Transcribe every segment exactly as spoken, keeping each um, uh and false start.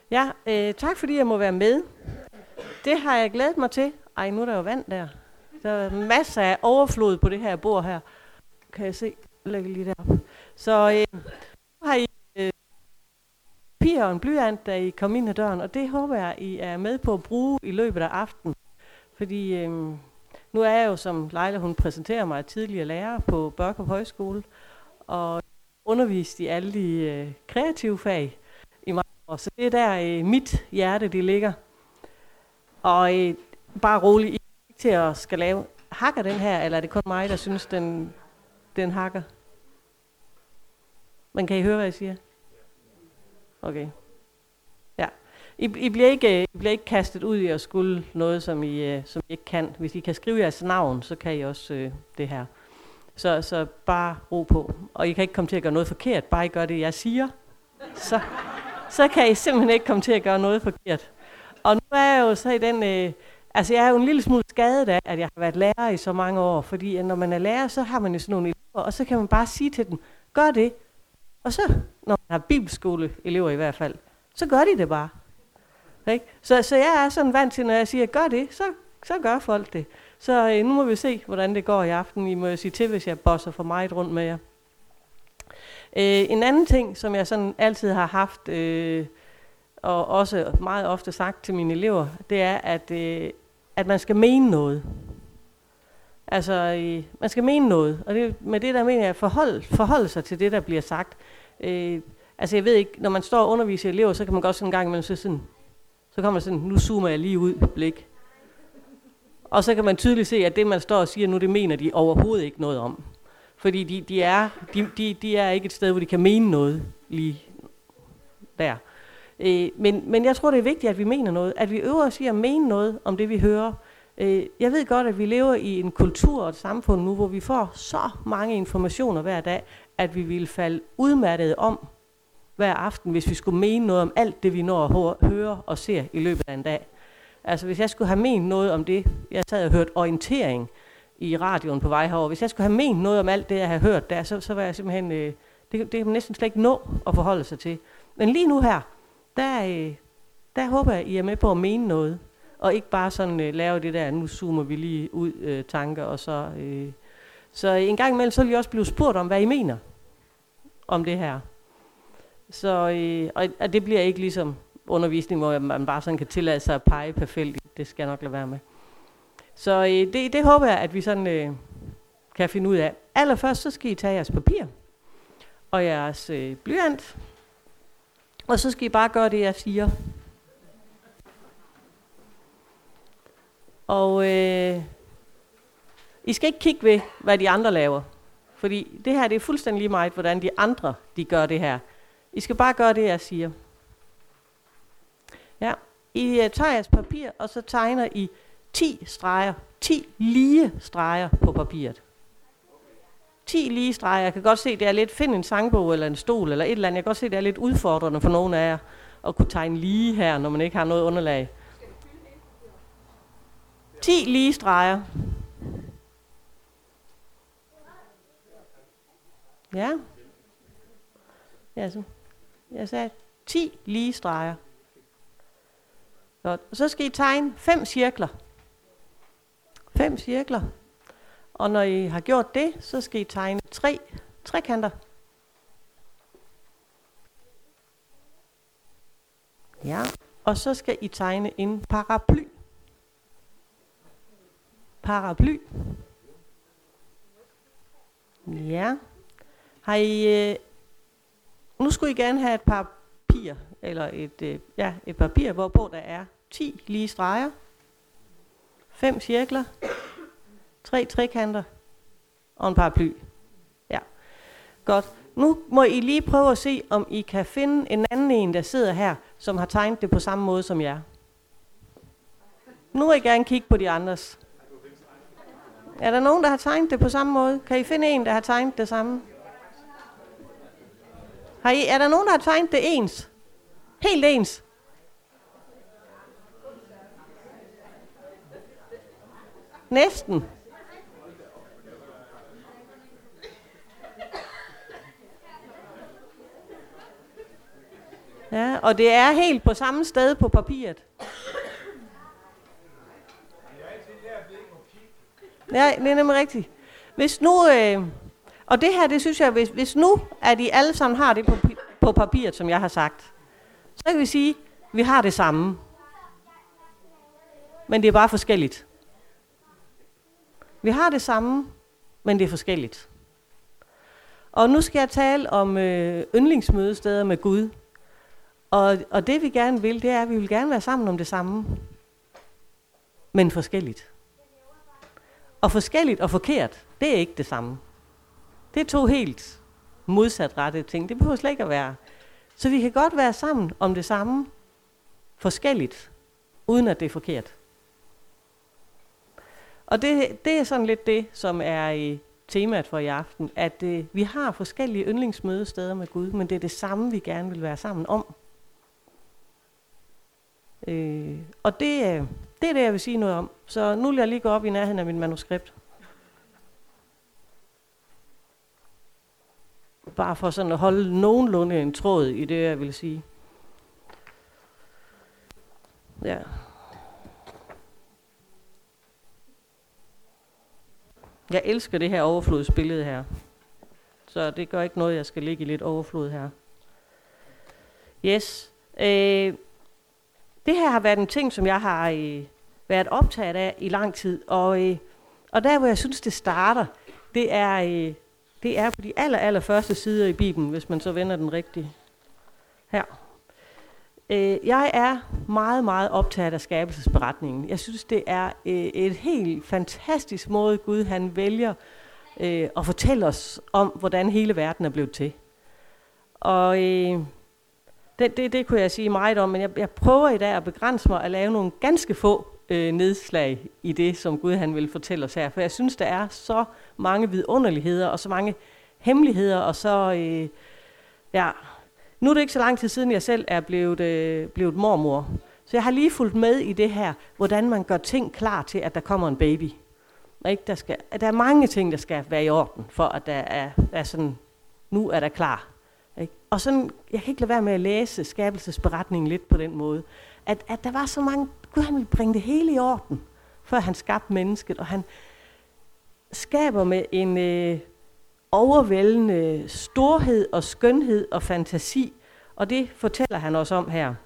Ja, øh, tak fordi jeg må være med. Det har jeg glædet mig til. Ej, nu er der jo vand der. Der er masser af overflod på det her bord her. Kan jeg se? Lægge lige derop. Så øh, nu har I øh, papir og en blyant, da I kom ind ad døren, og det håber jeg, I er med på at bruge i løbet af aftenen. Fordi øh, nu er jeg jo, som Leila hun præsenterer mig, tidligere lærer på Børkop Højskole, og undervist i alle de øh, kreative fag i mange år. Så det er der øh, mit hjerte, det ligger. Og øh, bare rolig, I er ikke til at skal lave. Hakker den her, eller er det kun mig, der synes, den, den hakker? Men kan I høre, hvad jeg siger? Okay. Ja. I, I, bliver ikke, I bliver ikke kastet ud i at skulle noget, som I, som I ikke kan. Hvis I kan skrive jeres navn, så kan I også øh, det her. Så, så bare ro på. Og I kan ikke komme til at gøre noget forkert. Bare I gør det, jeg siger. Så, så kan I simpelthen ikke komme til at gøre noget forkert. Og nu er jeg jo så i den... Øh, altså jeg er jo en lille smule skadet af, at jeg har været lærer i så mange år. Fordi når man er lærer, så har man jo sådan nogle elever, og så kan man bare sige til dem, gør det. Og så, når man har bibelskoleelever i hvert fald, så gør de det bare. Ikke? Så, så jeg er sådan vant til, når jeg siger, gør det, så, så gør folk det. Så øh, nu må vi se, hvordan det går i aften. I må jo sige til, hvis jeg bosser for meget rundt med jer. Øh, en anden ting, som jeg sådan altid har haft, øh, og også meget ofte sagt til mine elever, det er, at, øh, at man skal mene noget. Altså, øh, man skal mene noget. Og det, med det der mener jeg, forhold, forholde sig til det, der bliver sagt. Øh, altså, jeg ved ikke, når man står og underviser elever, så kan man godt sådan en gang imellem så sådan, så kommer sådan, nu zoomer jeg lige ud, blik. Og så kan man tydeligt se, at det, man står og siger nu, det mener de overhovedet ikke noget om. Fordi de, de, er, de, de, de er ikke et sted, hvor de kan mene noget lige der. Øh, men, men jeg tror, det er vigtigt, at vi mener noget. At vi øver os i at mene noget om det, vi hører. Øh, jeg ved godt, at vi lever i en kultur og et samfund nu, hvor vi får så mange informationer hver dag, at vi vil falde udmattet om hver aften, hvis vi skulle mene noget om alt det, vi når at høre og ser i løbet af en dag. Altså hvis jeg skulle have ment noget om det, jeg sad og hørt orientering i radioen på vej herover. Hvis jeg skulle have ment noget om alt det, jeg har hørt der, så, så var jeg simpelthen, øh, det, det kan man næsten slet ikke nå at forholde sig til. Men lige nu her, der, øh, der håber jeg, I er med på at mene noget. Og ikke bare sådan øh, lave det der, nu zoomer vi lige ud øh, tanker, og så... Øh, så en gang imellem, så vil I også blive spurgt om, hvad I mener om det her. Så, øh, og, og det bliver ikke ligesom undervisning, hvor man bare sådan kan tillade sig at pege perfekt. Det skal jeg nok lade være med. Så øh, det, det håber jeg, at vi sådan øh, kan finde ud af. Allerførst så skal I tage jeres papir og jeres øh, blyant, og så skal I bare gøre det, jeg siger. Og øh, I skal ikke kigge ved, hvad de andre laver. Fordi det her, det er fuldstændig lige meget, hvordan de andre de gør det her. I skal bare gøre det, jeg siger. Ja, I uh, tager jeres papir, og så tegner I ti streger. ti lige streger på papiret. ti lige streger. Jeg kan godt se, det er lidt, find en sangbog eller en stol eller et eller andet. Jeg kan godt se, det er lidt udfordrende for nogle af jer at kunne tegne lige her, når man ikke har noget underlag. ti lige streger. Ja. Ja, så. Jeg sagde ti lige streger. Godt. Og så skal I tegne fem cirkler. Fem cirkler. Og når I har gjort det, så skal I tegne tre trekanter. Ja. Og så skal I tegne en paraply. Paraply. Ja. Har I... Øh, nu skulle I gerne have et papir, eller et, øh, ja, et papir, hvorpå der er ti lige streger, fem cirkler, tre trekanter og en paraply. Ja, godt. Nu må I lige prøve at se, om I kan finde en anden en, der sidder her, som har tegnet det på samme måde som jer. Nu vil jeg gerne kigge på de andres. Er der nogen, der har tegnet det på samme måde? Kan I finde en, der har tegnet det samme? Har I, er der nogen, der har tegnet det ens? Helt ens? Næsten. Ja, og det er helt på samme sted på papiret. Ja, det er nemlig rigtigt. Hvis nu, øh, og det her, det synes jeg, hvis, hvis nu, at I alle sammen har det på, på papiret, som jeg har sagt, så kan vi sige, at vi har det samme. Men det er bare forskelligt. Vi har det samme, men det er forskelligt. Og nu skal jeg tale om øh, yndlingsmødesteder med Gud. Og, og det vi gerne vil, det er, at vi vil gerne være sammen om det samme. Men forskelligt. Og forskelligt og forkert, det er ikke det samme. Det er to helt modsatrettede ting. Det behøver slet ikke at være. Så vi kan godt være sammen om det samme, forskelligt, uden at det er forkert. Og det, det er sådan lidt det, som er i temaet for i aften, at øh, vi har forskellige yndlingsmødesteder med Gud, men det er det samme, vi gerne vil være sammen om. Øh, og det, øh, det er det, jeg vil sige noget om. Så nu vil jeg lige gå op i nærheden af mit manuskript. Bare for sådan at holde nogenlunde en tråd i det, jeg vil sige. Ja. Jeg elsker det her overflodsbillede her. Så det gør ikke noget, jeg skal ligge i lidt overflod her. Yes. Øh, det her har været en ting, som jeg har øh, været optaget af i lang tid. Og, øh, og der, hvor jeg synes, det starter, det er, øh, det er på de aller, aller første sider i Bibelen, hvis man så vender den rigtige. Her. Øh, jeg er meget, meget optaget af skabelsesberetningen. Jeg synes, det er øh, et helt fantastisk måde, Gud han vælger øh, at fortælle os om, hvordan hele verden er blevet til. Og øh, det, det, det kunne jeg sige meget om, men jeg, jeg prøver i dag at begrænse mig at lave nogle ganske få øh, nedslag i det, som Gud han vil fortælle os her. For jeg synes, der er så mange vidunderligheder og så mange hemmeligheder, og så øh, ja... Nu er det ikke så lang tid siden, jeg selv er blevet, øh, blevet mormor. Så jeg har lige fulgt med i det her, hvordan man gør ting klar til, at der kommer en baby. Og ikke, der, skal, der er mange ting, der skal være i orden, for at der er, er sådan, nu er der klar. Ikke? Og sådan, jeg kan ikke lade være med at læse skabelsesberetningen lidt på den måde. At, at der var så mange, Gud han ville bringe det hele i orden, før han skabte mennesket. Og han skaber med en... Øh, overvældende storhed og skønhed og fantasi, og det fortæller han også om her.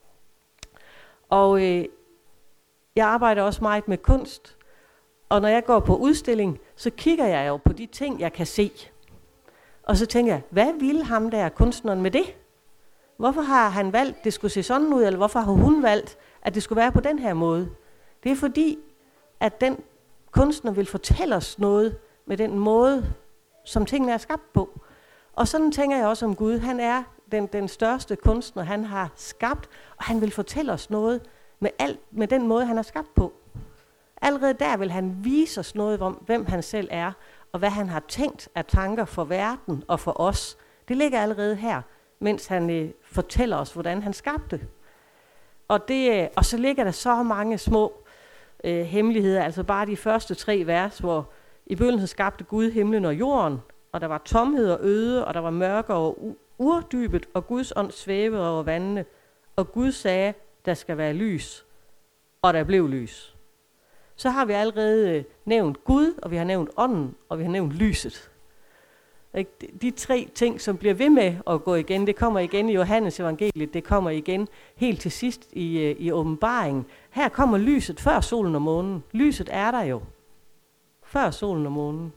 Og øh, jeg arbejder også meget med kunst, og når jeg går på udstilling, så kigger jeg jo på de ting, jeg kan se. Og så tænker jeg, hvad ville ham der kunstneren med det? Hvorfor har han valgt, at det skulle se sådan ud, eller hvorfor har hun valgt, at det skulle være på den her måde? Det er fordi, at den kunstner vil fortælle os noget med den måde, som tingene er skabt på. Og sådan tænker jeg også om Gud. Han er den, den største kunstner, han har skabt, og han vil fortælle os noget med, alt, med den måde, han har skabt på. Allerede der vil han vise os noget om, hvem han selv er, og hvad han har tænkt af tanker for verden og for os. Det ligger allerede her, mens han øh, fortæller os, hvordan han skabte. Og, det, øh, og så ligger der så mange små øh, hemmeligheder, altså bare de første tre vers, hvor i begyndelsen skabte Gud himlen og jorden, og der var tomhed og øde, og der var mørke over urdybet, og Guds ånd svævede over vandene. Og Gud sagde, der skal være lys, og der blev lys. Så har vi allerede øh, nævnt Gud, og vi har nævnt ånden, og vi har nævnt lyset. De tre ting, som bliver ved med at gå igen, det kommer igen i Johannes evangeliet, det kommer igen helt til sidst i, i åbenbaringen. Her kommer lyset før solen og månen. Lyset er der jo. Før solen og månen.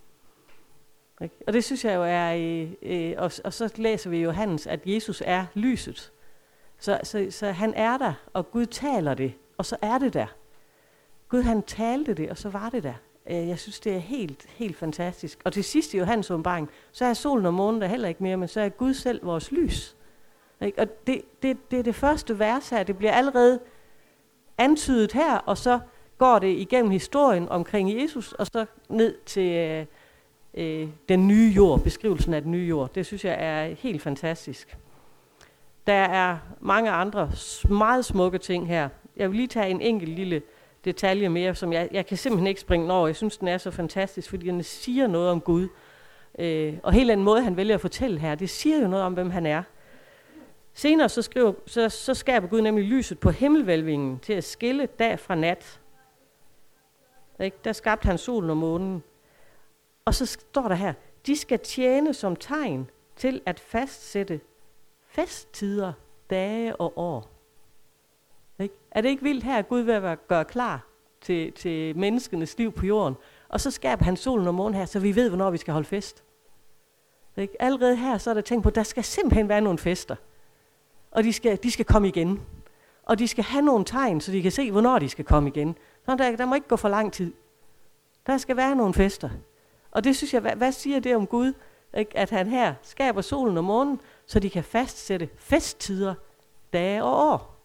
Og det synes jeg jo er, øh, øh, og, og så læser vi i Johannes, at Jesus er lyset. Så, så, så han er der, og Gud taler det, og så er det der. Gud han talte det, og så var det der. Jeg synes, det er helt, helt fantastisk. Og til sidst i Johannes åbenbaring, så er solen og månen der heller ikke mere, men så er Gud selv vores lys. Og det, det, det er det første vers her, det bliver allerede antydet her, og så går det igennem historien omkring Jesus, og så ned til øh, øh, den nye jord, beskrivelsen af den nye jord. Det synes jeg er helt fantastisk. Der er mange andre meget smukke ting her. Jeg vil lige tage en enkelt lille detalje mere, som jeg, jeg kan simpelthen ikke springe den over. Jeg synes, den er så fantastisk, fordi den siger noget om Gud. Øh, og hele den måde, han vælger at fortælle her, det siger jo noget om, hvem han er. Senere så, skriver, så, så skaber Gud nemlig lyset på himmelvælvingen til at skille dag fra nat. Ikke? Der skabte han solen og månen. Og så står der her, de skal tjene som tegn til at fastsætte festtider, dage og år. Ikke? Er det ikke vildt her, at Gud vil gøre klar til, til menneskenes liv på jorden? Og så skaber han solen og månen her, så vi ved, hvornår vi skal holde fest. Ikke? Allerede her så er der tænkt på, at der skal simpelthen være nogle fester. Og de skal, de skal komme igen. Og de skal have nogle tegn, så de kan se, hvornår de skal komme igen. Så der, der må ikke gå for lang tid. Der skal være nogle fester. Og det synes jeg, hvad, hvad siger det om Gud? Ikke? At han her skaber solen og månen, så de kan fastsætte festtider, dage og år.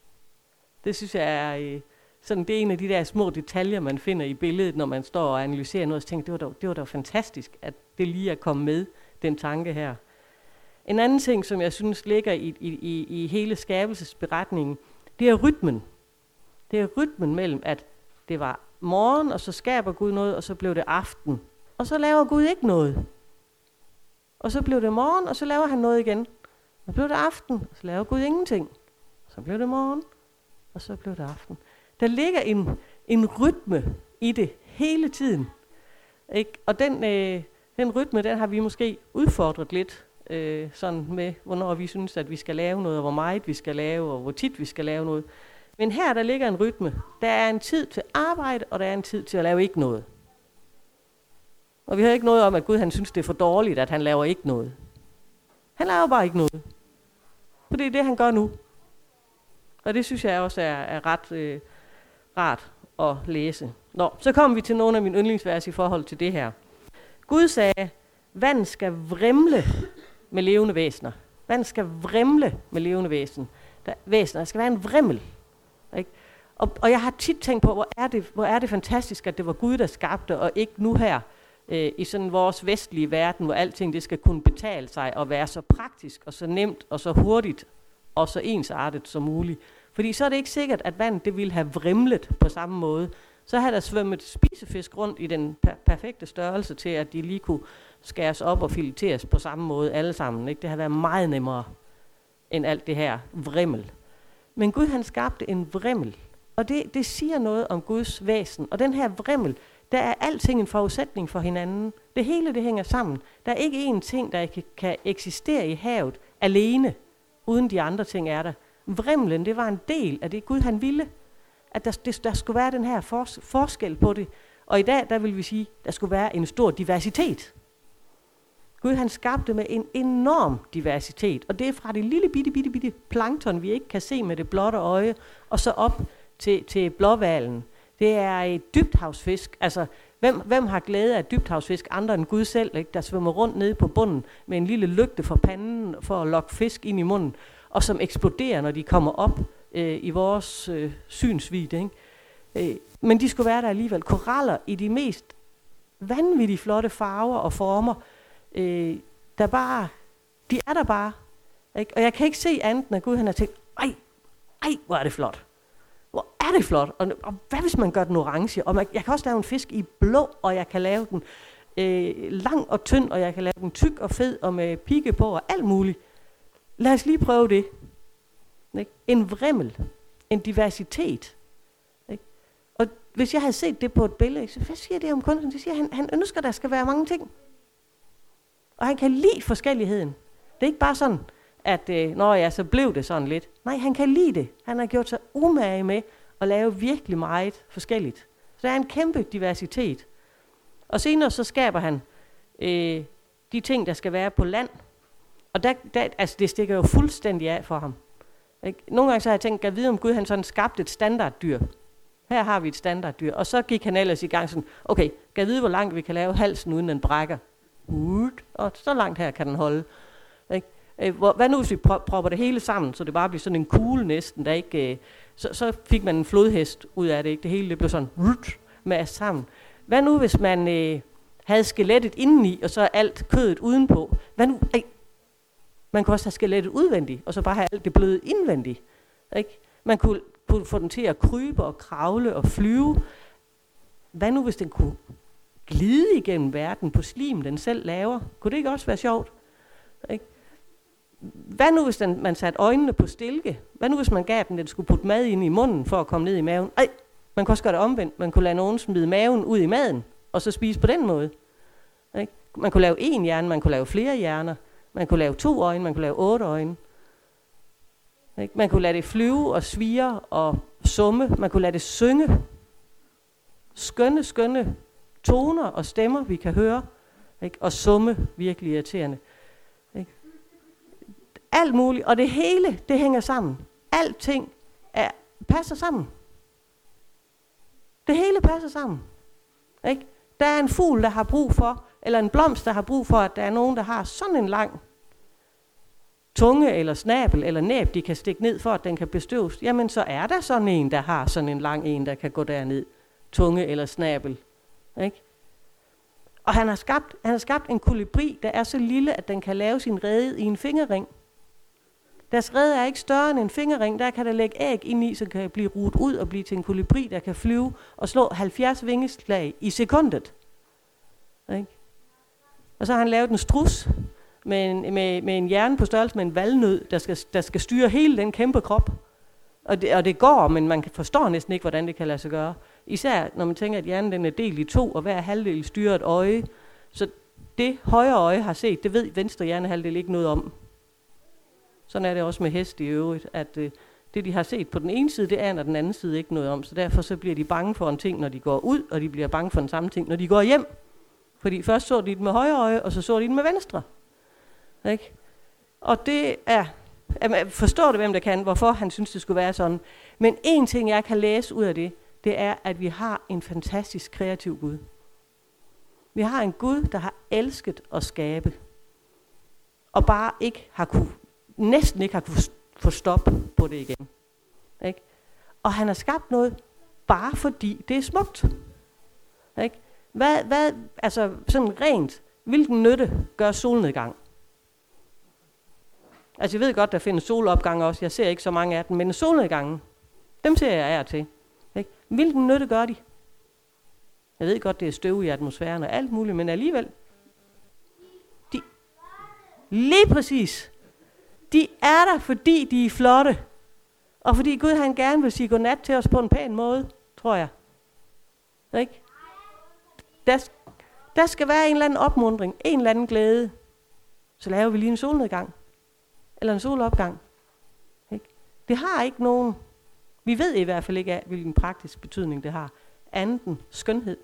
Det synes jeg er, øh, sådan, det er en af de der små detaljer, man finder i billedet, når man står og analyserer noget. Og tænker, det var dog, det var dog fantastisk, at det lige er kommet med, den tanke her. En anden ting, som jeg synes ligger i, i, i, i hele skabelsesberetningen, det er rytmen. Det er rytmen mellem, at det var morgen, og så skaber Gud noget, og så blev det aften. Og så laver Gud ikke noget. Og så blev det morgen, og så laver han noget igen. Og så blev det aften, og så laver Gud ingenting. Så blev det morgen, og så blev det aften. Der ligger en, en rytme i det hele tiden. Ikke? Og den, øh, den rytme, den har vi måske udfordret lidt, øh, sådan med, hvornår vi synes, at vi skal lave noget, og hvor meget vi skal lave, og hvor tit vi skal lave noget. Men her, der ligger en rytme. Der er en tid til arbejde, og der er en tid til at lave ikke noget. Og vi har ikke noget om, at Gud han synes, det er for dårligt, at han laver ikke noget. Han laver bare ikke noget. For det er det, han gør nu. Og det synes jeg også er, er ret øh, rart at læse. Nå, så kommer vi til nogle af mine yndlingsvers i forhold til det her. Gud sagde, vand skal vrimle med levende væsener. Vand skal vrimle med levende væsen. Der, væsener. Der skal være en vrimmel. Ikke? Og, og jeg har tit tænkt på, hvor er, det, hvor er det fantastisk, at det var Gud, der skabte, og ikke nu her øh, i sådan vores vestlige verden, hvor alting det skal kunne betale sig og være så praktisk og så nemt og så hurtigt og så ensartet som muligt. Fordi så er det ikke sikkert, at vand det ville have vrimlet på samme måde. Så havde der svømmet spisefisk rundt i den per- perfekte størrelse til, at de lige kunne skæres op og fileteres på samme måde alle sammen. Ikke? Det havde været meget nemmere end alt det her vrimmel. Men Gud han skabte en vrimmel, og det, det siger noget om Guds væsen. Og den her vrimmel, der er alting en forudsætning for hinanden. Det hele det hænger sammen. Der er ikke én ting, der kan, kan eksistere i havet alene, uden de andre ting er der. Vrimlen, det var en del af det Gud han ville, at der, det, der skulle være den her fors, forskel på det. Og i dag, der vil vi sige, der skulle være en stor diversitet. Gud han skabte med en enorm diversitet, og det er fra det lille bitte, bitte, bitte plankton, vi ikke kan se med det blotte øje, og så op til, til blåhvalen. Det er et dybthavsfisk. Altså, hvem, hvem har glæde af dybthavsfisk andre end Gud selv, ikke? Der svømmer rundt nede på bunden med en lille lygte for panden for at lokke fisk ind i munden, og som eksploderer, når de kommer op øh, i vores øh, synsvidde. Ikke? Øh, men de skulle være der alligevel. Koraller i de mest vanvittigt flotte farver og former, øh, der bare, de er der bare. Ikke? Og jeg kan ikke se andet end at Gud han har tænkt, ej, ej, hvor er det flot. Hvor er det flot. Og, og hvad hvis man gør den orange? Og man, jeg kan også lave en fisk i blå, og jeg kan lave den øh, lang og tynd, og jeg kan lave den tyk og fed, og med pigge på, og alt muligt. Lad os lige prøve det. Ikke? En vrimmel. En diversitet. Ikke? Og hvis jeg havde set det på et billede, så hvad siger det om kunsten? Det siger, han, han ønsker, der skal være mange ting. Og han kan lide forskelligheden. Det er ikke bare sådan, at øh, når ja, så blev det sådan lidt. Nej, han kan lide det. Han har gjort sig umage med at lave virkelig meget forskelligt. Så der er en kæmpe diversitet. Og senere så skaber han øh, de ting, der skal være på land. Og der, der, altså det stikker jo fuldstændig af for ham. Ikke? Nogle gange så har jeg tænkt, at vide om Gud han sådan skabte et standarddyr. Her har vi et standarddyr. Og så gik han ellers i gang sådan, okay, kan vide, hvor langt vi kan lave halsen, uden den brækker. Uh, og så langt her kan den holde. Ikke? Hvor, hvad nu hvis vi pro- propper det hele sammen, så det bare bliver sådan en kugle næsten, der ikke, øh, så, så fik man en flodhest ud af det. Ikke? Det hele det blev sådan uh, med sammen. Hvad nu hvis man øh, havde skelettet indeni, og så alt kødet udenpå? Hvad nu? Ej, man kunne også have skelettet udvendigt, og så bare have alt det bløde indvendigt. Ikke? Man kunne, kunne få den til at krybe og kravle og flyve. Hvad nu hvis den kunne glide igennem verden på slim, den selv laver? Kunne det ikke også være sjovt? Ikke? hvad nu hvis den, man satte øjnene på stilke? Hvad nu hvis man gav den, den skulle putte mad ind i munden for at komme ned i maven? Ej, man kunne også gøre det omvendt. Man kunne lade nogen smide maven ud i maden, og så spise på den måde. Ikke? Man kunne lave en hjerne, man kunne lave flere hjerner. Man kunne lave to øjne, man kunne lave otte øjne. Ikke? Man kunne lade det flyve og svire og summe. Man kunne lade det synge. Skønne, skønne toner og stemmer, vi kan høre. Ikke? Og summe, virkelig irriterende. Ikke? Alt muligt, og det hele, det hænger sammen. Alting er, passer sammen. Det hele passer sammen. Ikke? Der er en fugl, der har brug for, eller en blomst, der har brug for, at der er nogen, der har sådan en lang tunge, eller snabel, eller næb, de kan stikke ned for, at den kan bestøves. Jamen, så er der sådan en, der har sådan en lang en, der kan gå derned. Tunge eller snabel. Ikke? Og han har, skabt, han har skabt en kolibri, der er så lille, at den kan lave sin rede i en fingerring. Deres rede er ikke større end en fingerring. Der kan der lægge æg ind i, så kan blive rudt ud og blive til en kolibri, der kan flyve og slå halvfjerds vingeslag i sekundet. Ikke? Og så har han lavet en strus med en, med, med en hjerne på størrelse med en valnød, der skal, der skal styre hele den kæmpe krop. Og det, og det går, men man forstår næsten ikke, hvordan det kan lade sig gøre. Især når man tænker, at hjernen den er delt i to, og hver halvdel styrer et øje. Så det højre øje har set, det ved venstre hjernehalvdel ikke noget om. Sådan er det også med hest i øvrigt, at øh, det de har set på den ene side, det aner den anden side ikke noget om. Så derfor så bliver de bange for en ting, når de går ud, og de bliver bange for den samme ting, når de går hjem. Fordi først så de den med højre øje, og så så de den med venstre. Ikke? Og det er, forstår det hvem der kan, hvorfor han synes det skulle være sådan. Men en ting jeg kan læse ud af det, det er at vi har en fantastisk kreativ Gud. Vi har en Gud, der har elsket at skabe. Og bare ikke har kunne, næsten ikke har kunne få stop på det igen. Ikke? Og han har skabt noget, bare fordi det er smukt. Ikke? Hvad, hvad, altså sådan rent, hvilken nytte gør solnedgang? Altså jeg ved godt, der findes solopgange også, jeg ser ikke så mange af dem, men solnedgangen, dem ser jeg af til. Ikke? Hvilken nytte gør de? Jeg ved godt, det er støv i atmosfæren og alt muligt, men alligevel, de, lige præcis, de er der, fordi de er flotte. Og fordi Gud han gerne vil sige godnat til os på en pæn måde, tror jeg. Ikke? Der, der skal være en eller anden opmuntring, en eller anden glæde. Så laver vi lige en solnedgang. Eller en solopgang. Ikke? Det har ikke nogen, vi ved i hvert fald ikke af, hvilken praktisk betydning det har. Andet end skønhed.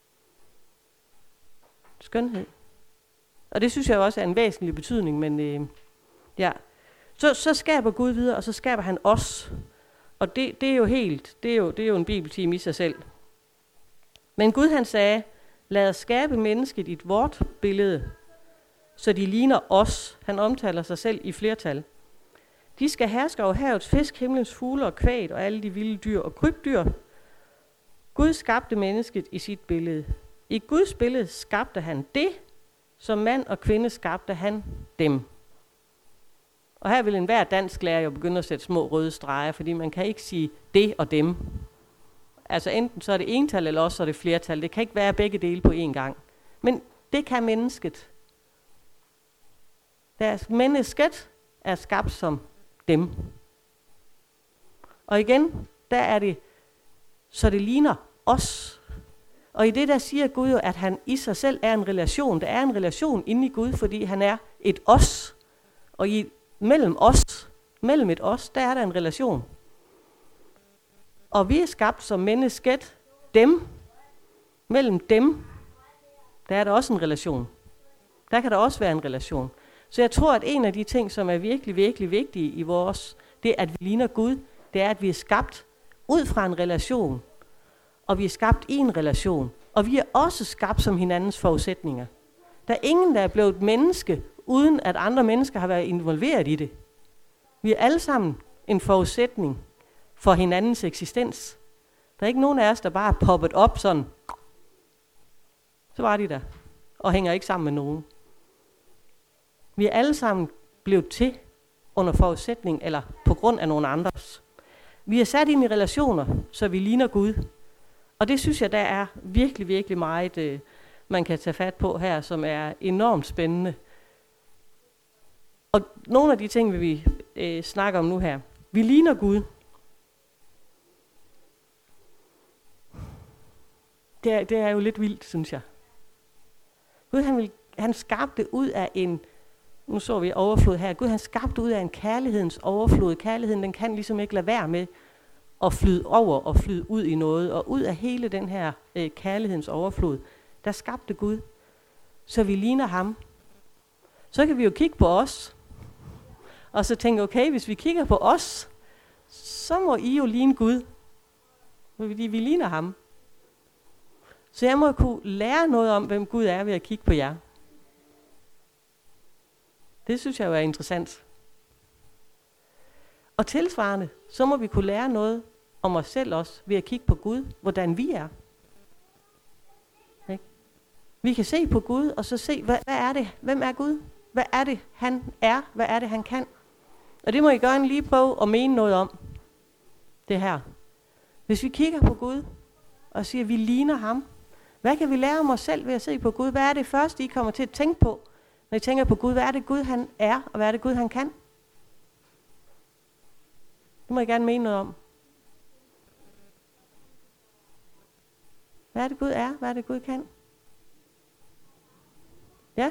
Skønhed. Og det synes jeg også er en væsentlig betydning, men øh, ja. Så, så skaber Gud videre, og så skaber han os. Og det, det er jo helt, det er jo, det er jo en bibeltime i sig selv. Men Gud han sagde, lad os skabe mennesket i et vort billede, så de ligner os. Han omtaler sig selv i flertal. De skal herske over havets fisk, himlens fugle og kvæg og alle de vilde dyr og krybdyr. Gud skabte mennesket i sit billede. I Guds billede skabte han det, som mand og kvinde skabte han dem. Og her vil enhver dansk lærer jo begynde at sætte små røde streger, fordi man kan ikke sige det og dem. Altså enten så er det ental, eller også er det flertal. Det kan ikke være begge dele på én gang. Men det kan mennesket. Deres mennesket er skabt som dem. Og igen, der er det, så det ligner os. Og i det der siger Gud jo, at han i sig selv er en relation. Der er en relation inde i Gud, fordi han er et os. Og i, mellem os, mellem et os, der er der en relation. Og vi er skabt som mennesket, dem. Mellem dem, der er der også en relation. Der kan der også være en relation. Så jeg tror, at en af de ting, som er virkelig, virkelig vigtige i vores, det at vi ligner Gud, det er, at vi er skabt ud fra en relation. Og vi er skabt i en relation. Og vi er også skabt som hinandens forudsætninger. Der er ingen, der er blevet menneske, uden at andre mennesker har været involveret i det. Vi er alle sammen en forudsætning for hinandens eksistens. Der er ikke nogen af os, der bare er poppet op sådan. Så var de der. Og hænger ikke sammen med nogen. Vi er alle sammen blevet til under forudsætning, eller på grund af nogen andres. Vi er sat ind i relationer, så vi ligner Gud. Og det synes jeg, der er virkelig, virkelig meget, øh, man kan tage fat på her, som er enormt spændende. Og nogle af de ting, vil vi øh, snakke om nu her. Vi ligner Gud. Det er, det er jo lidt vildt, synes jeg. Gud, han, vil, han skabte ud af en, nu så vi overflod her, Gud han skabte ud af en kærlighedens overflod. Kærligheden, den kan ligesom ikke lade være med at flyde over og flyde ud i noget. Og ud af hele den her øh, kærlighedens overflod, der skabte Gud, så vi ligner ham. Så kan vi jo kigge på os, og så tænke, okay, hvis vi kigger på os, så må I jo ligne Gud, fordi vi ligner ham. Så jeg må kunne lære noget om, hvem Gud er ved at kigge på jer. Det synes jeg jo er interessant. Og tilsvarende, så må vi kunne lære noget om os selv også, ved at kigge på Gud, hvordan vi er. Ik? Vi kan se på Gud, og så se, hvad, hvad er det? Hvem er Gud? Hvad er det, han er? Hvad er det, han kan? Og det må I gerne lige prøve at mene noget om, det her. Hvis vi kigger på Gud, og siger, at vi ligner ham, hvad kan vi lære om os selv ved at se på Gud? Hvad er det første, I kommer til at tænke på, når I tænker på Gud? Hvad er det Gud, han er, og hvad er det Gud, han kan? Det må I gerne mene noget om. Hvad er det Gud er? Hvad er det Gud kan? Ja?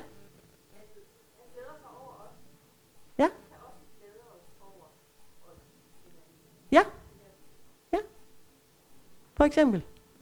Ja? Ja? Ja? For eksempel?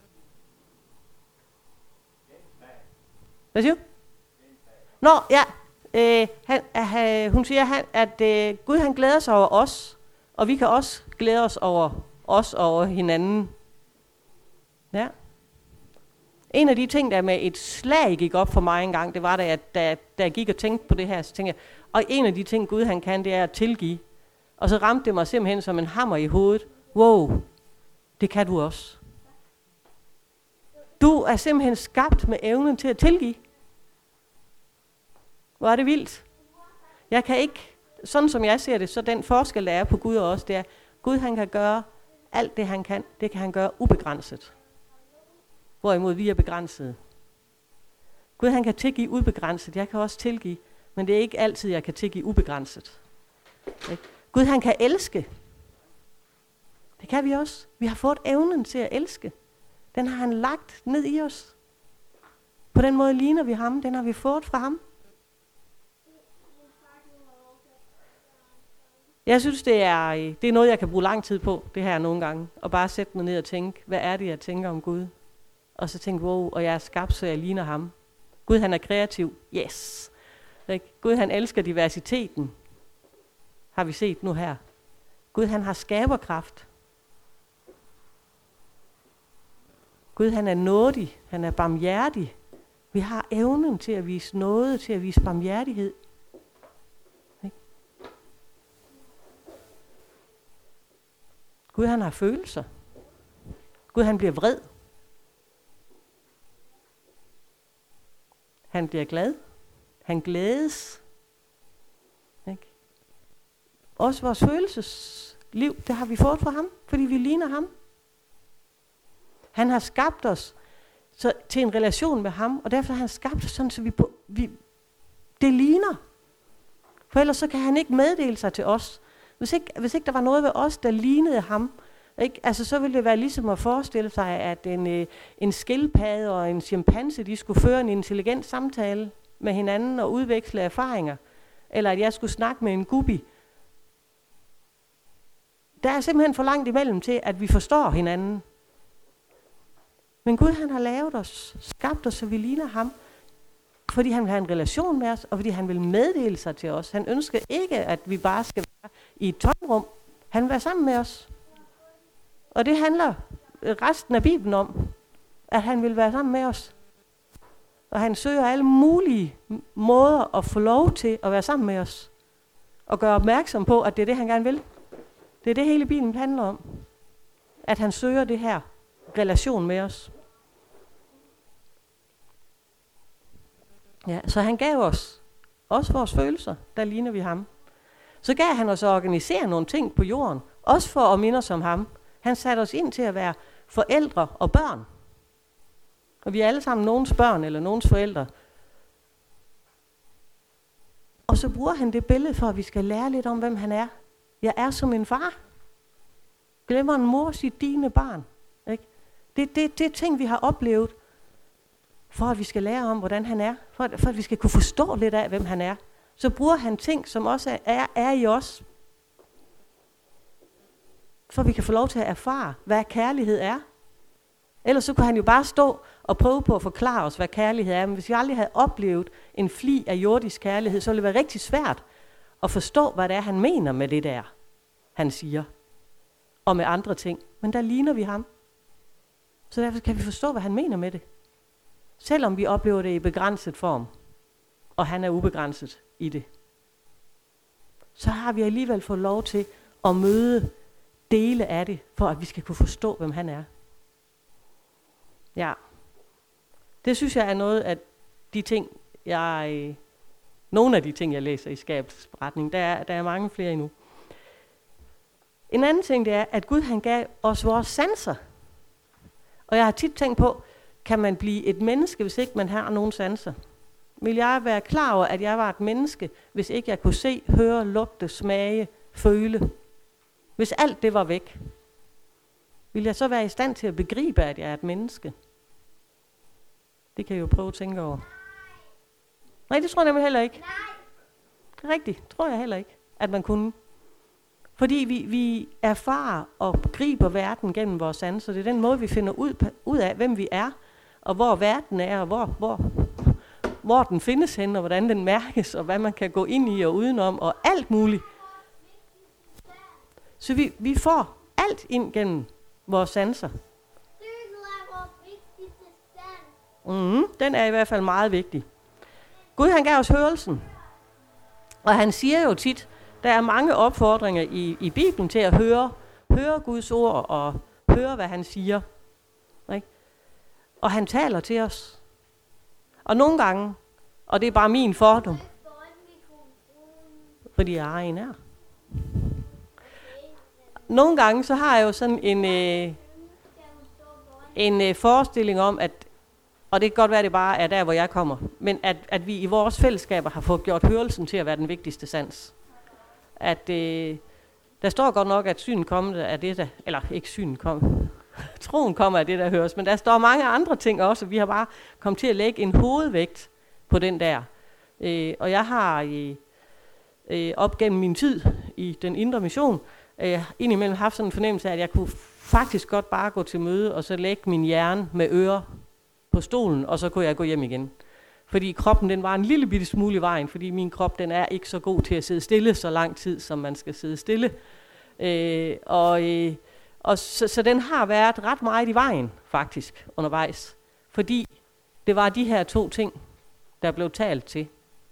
Hvad siger du? Nå, ja. Øh, han, øh, hun siger, han, at øh, Gud han glæder sig over os, og vi kan også glæde os over os og over hinanden. Ja. En af de ting, der med et slag gik op for mig engang, det var da, at da, da jeg gik og tænkte på det her, så tænkte jeg, og en af de ting, Gud han kan, det er at tilgive. Og så ramte det mig simpelthen som en hammer i hovedet. Wow, det kan du også. Du er simpelthen skabt med evnen til at tilgive. Hvor er det vildt. Jeg kan ikke, sådan som jeg ser det, så den forskel, der er på Gud og os, det er, Gud han kan gøre alt det, han kan, det kan han gøre ubegrænset. Hvorimod vi er begrænsede. Gud han kan tilgive ubegrænset, jeg kan også tilgive, men det er ikke altid, jeg kan tilgive ubegrænset. Ikke? Gud han kan elske. Det kan vi også. Vi har fået evnen til at elske. Den har han lagt ned i os. På den måde ligner vi ham, den har vi fået fra ham. Jeg synes, det er, det er noget, jeg kan bruge lang tid på, det her nogle gange. Og bare sætte mig ned og tænke, hvad er det, jeg tænker om Gud? Og så tænke, wow, og jeg er skabt, så jeg ligner ham. Gud, han er kreativ. Yes. Gud, han elsker diversiteten. Har vi set nu her. Gud, han har skaberkraft. Gud, han er nådig. Han er barmhjertig. Vi har evnen til at vise nåde, til at vise barmhjertighed. Gud, han har følelser. Gud, han bliver vred. Han bliver glad. Han glædes. Ikke? Også vores følelsesliv, det har vi fået fra ham, fordi vi ligner ham. Han har skabt os så, til en relation med ham, og derfor har han skabt os sådan, så vi, på, vi det ligner. For ellers så kan han ikke meddele sig til os. Hvis ikke, hvis ikke der var noget ved os, der lignede ham, ikke? Altså, så ville det være ligesom at forestille sig, at en, øh, en skildpadde og en chimpanse, de skulle føre en intelligent samtale med hinanden og udveksle erfaringer. Eller at jeg skulle snakke med en guppy. Der er simpelthen for langt imellem til, at vi forstår hinanden. Men Gud, han har lavet os, skabt os, så vi ligner ham. Fordi han vil have en relation med os, og fordi han vil meddele sig til os. Han ønsker ikke, at vi bare skal være i et tomrum. Han vil være sammen med os. Og det handler resten af Bibelen om, at han vil være sammen med os. Og han søger alle mulige måder at få lov til at være sammen med os. Og gøre opmærksom på, at det er det, han gerne vil. Det er det, hele Bibelen handler om. At han søger det her relation med os. Ja, så han gav os også vores følelser, der ligner vi ham. Så gav han os at organisere nogle ting på jorden, også for at minde os om ham. Han satte os ind til at være forældre og børn. Og vi er alle sammen nogens børn eller nogens forældre. Og så bruger han det billede for, at vi skal lære lidt om, hvem han er. Jeg er som en far. Glemmer en mor sit dine barn. Ikke? Det, det, det er ting, vi har oplevet, for at vi skal lære om, hvordan han er. For at, for at vi skal kunne forstå lidt af, hvem han er. Så bruger han ting, som også er, er, er i os. For at vi kan få lov til at erfare, hvad kærlighed er. Ellers så kunne han jo bare stå og prøve på at forklare os, hvad kærlighed er. Men hvis vi aldrig havde oplevet en fli af jordisk kærlighed, så ville det være rigtig svært at forstå, hvad det er, han mener med det der, han siger. Og med andre ting. Men der ligner vi ham. Så derfor kan vi forstå, hvad han mener med det. Selvom vi oplever det i begrænset form, og han er ubegrænset i det, så har vi alligevel fået lov til at møde dele af det, for at vi skal kunne forstå, hvem han er. Ja, det synes jeg er noget af de ting, jeg, nogle af de ting, jeg læser i skabelsesberetningen. Der er, der er mange flere endnu. En anden ting, det er, at Gud han gav os vores sanser. Og jeg har tit tænkt på, kan man blive et menneske, hvis ikke man har nogen sanser? Vil jeg være klar over, at jeg var et menneske, hvis ikke jeg kunne se, høre, lugte, smage, føle? Hvis alt det var væk, vil jeg så være i stand til at begribe, at jeg er et menneske? Det kan jeg jo prøve at tænke over. Nej, det tror jeg nemlig heller ikke. Det er rigtigt, tror jeg heller ikke, at man kunne. Fordi vi, vi erfarer og griber verden gennem vores sanser. Det er den måde, vi finder ud, ud af, hvem vi er, og hvor verden er, og hvor, hvor, hvor den findes hen, og hvordan den mærkes, og hvad man kan gå ind i og udenom, og alt muligt. Så vi, vi får alt ind gennem vores sanser. Mm, den er i hvert fald meget vigtig. Gud han gav os hørelsen. Og han siger jo tit, der er mange opfordringer i, i Bibelen til at høre, høre Guds ord og høre, hvad han siger. Ikke? Og han taler til os. Og nogle gange, og det er bare min fordom, fordi jeg er en er. Nogle gange så har jeg jo sådan en, øh, en øh, forestilling om, at, og det kan godt være, at det bare er der, hvor jeg kommer, men at, at vi i vores fællesskaber har fået gjort hørelsen til at være den vigtigste sans. At øh, der står godt nok, at synen kommer af det der, eller ikke synen kommer, troen kommer af det, der høres, men der står mange andre ting også, vi har bare kommet til at lægge en hovedvægt på den der. Øh, og jeg har øh, øh, op gennem min tid i den indre mission, øh, indimellem haft sådan en fornemmelse af, at jeg kunne faktisk godt bare gå til møde, og så lægge min hjerne med ører på stolen, og så kunne jeg gå hjem igen. Fordi kroppen, den var en lille bitte smule i vejen, fordi min krop, den er ikke så god til at sidde stille så lang tid, som man skal sidde stille. Øh, og øh, og så, så den har været ret meget i vejen, faktisk, undervejs. Fordi det var de her to ting, der blev talt til